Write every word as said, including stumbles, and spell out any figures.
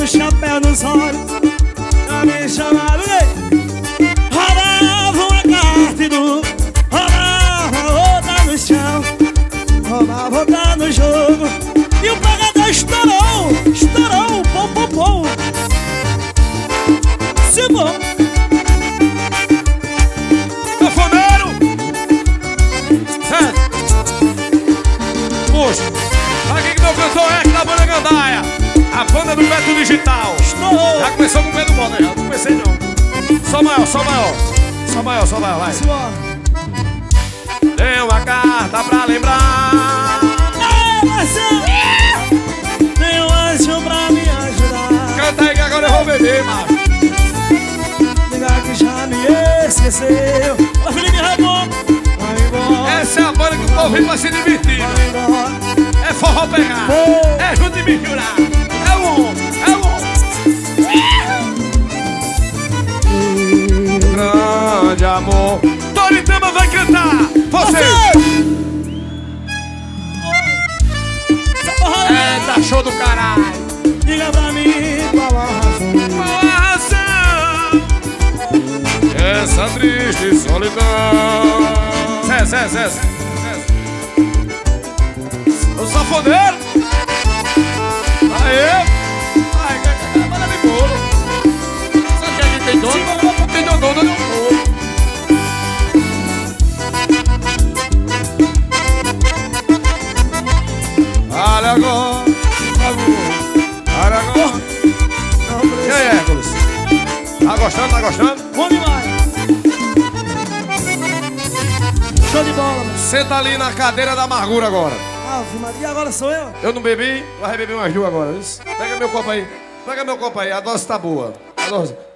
chapéu nos olhos, pra me chamar o rei. Roubava uma carta e do roubava outra no chão, roubava outra no jogo. E o pagador estourou, estourou, pom, pom, pom. Se bom. Cafoneiro! Certo? Puxa, aqui que meu cantor é da banda Gandaia, a banda do Beto Digital. Estourou. Já começou com o pé do moda, já não comecei não. Só maior, só maior. Só maior, só maior, vai. Tem uma carta pra lembrar. Ei, Marcelo! Tem um anjo pra me ajudar. Canta aí que agora eu vou beber, macho. Ligar que já me esqueceu. Ô, Felipe Ramon, vai embora. Essa é a banda que o povo vem pra se divertir. Vai embora. É forró pegar, Oh. é junto e misturar. É o homem, é o homem. Grande amor. Toritama vai cantar. Você. É, tá show do caralho. Diga pra mim qual a razão. Qual a razão? Essa triste solidão. Zé, Zé, Zé, Zé. O safoneiro. Aê. Ai, bala de bolo. Sabe que aqui tem dono? Tem dono, dono, dono. Olha agora, olha agora. E aí, Hércules? Tá gostando, tá gostando? Bom demais. Show de bola, mano. Senta ali na cadeira da amargura agora. Ave Maria, e agora sou eu? Eu não bebi, vai beber umas duas agora. Isso. Pega meu copo aí. Pega meu copo aí, a dose tá boa. A dose.